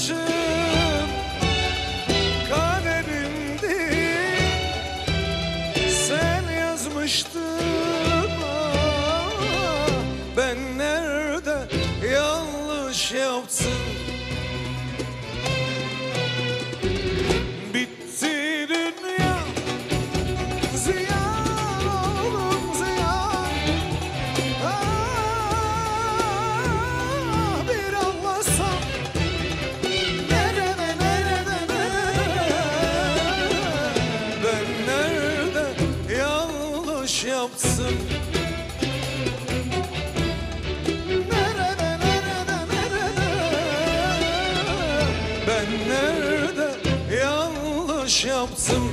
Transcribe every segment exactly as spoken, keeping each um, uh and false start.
yoldaşım kaderimdi, sen yazmıştın. Ah, ben nerede yanlış yaptım? Bitti dünya, ziyan oğlum ziyan. Ah, bir anlasam nerede nerede nerede, ben nerede yanlış yaptım? Nerede nerede nerede, ben nerede yanlış yaptım?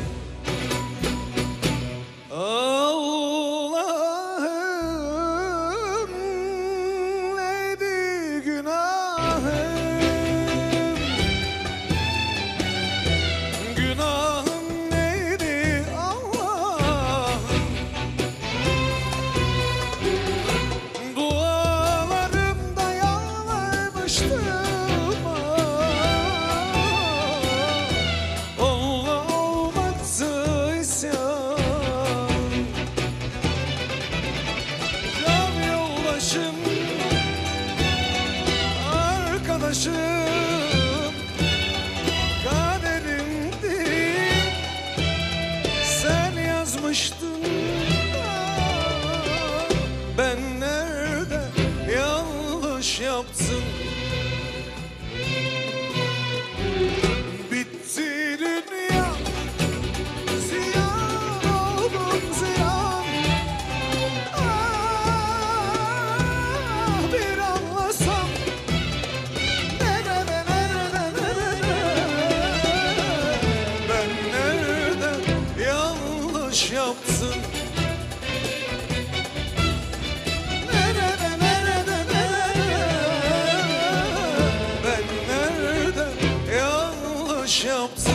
Allah'ım neydi günahım? Günahım neydi Allah'ım? Dualarımda yalvarmıştım. Allah olmadı isyan. Can yoldaşım, arkadaşım kaderimdi, sen yazmıştın. Ah, ben nerede yanlış yaptım? Bitti dünya, ziyan oldum ziyan. Ah, bir anlasam nerede nerede nerede, ben nerede yanlış yaptım? Nerede nerede nerede, ben nerede yanlış yaptım?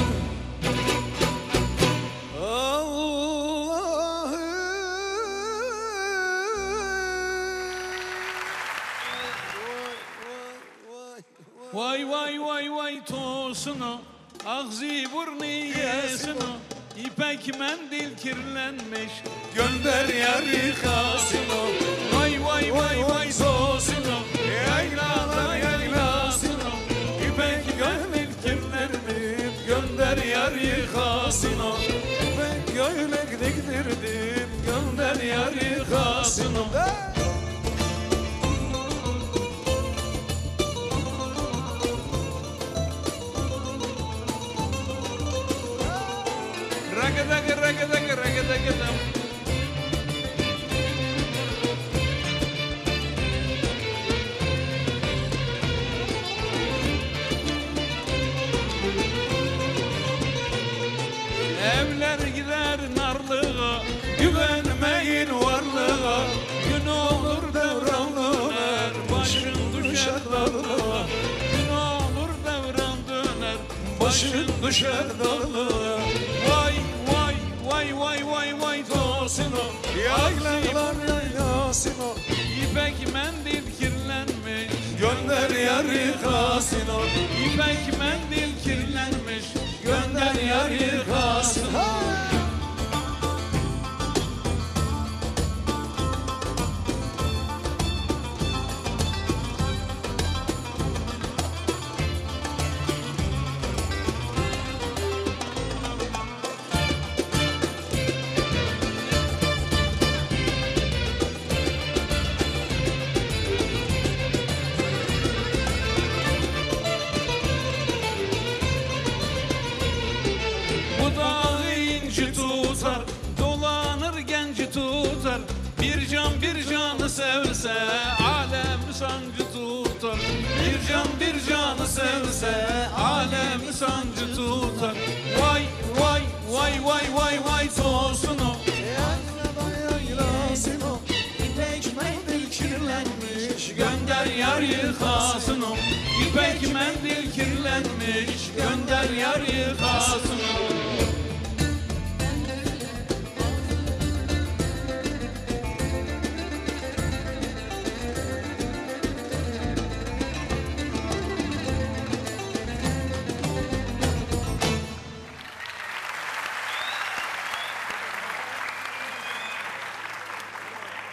Vay vay vay vay tosunu, ağzı burnu yesunu, İpek mendil kirlenmiş, Gönder yar yıkasını. vay vay vay vay tosunu, yaylalar yaylasını, İpek mendil kirlenmiş, Gönder yar yıkasını. Ben göylek diktirdim, gönder yar yıkasını. ragadag ragadag ragadag dam. Evler gider narlığa, güvenmeyin varlığa. Gün olur devran döner, başın düşer darlığa. Gün olur devran döner, başın düşer darlığa. Vay vay vay vay vay vay tosunu, Yaylalar yaylasını. İpek mendil kirlenmiş, Gönder yar yıkasını. İpek mendil kirlenmiş, Gönder yar yıkasını. Bu dağı inci tutar, dolanır genci tutar. Bir can bir canı sevse, alem sancı tutar. Bir can bir canı sevse, alem sancı tutar. Vay vay vay vay vay vay tosunu, Yaylalar yaylasını. İpek mendil kirlenmiş. gönder yar yıkasını. İpek mendil kirlenmiş,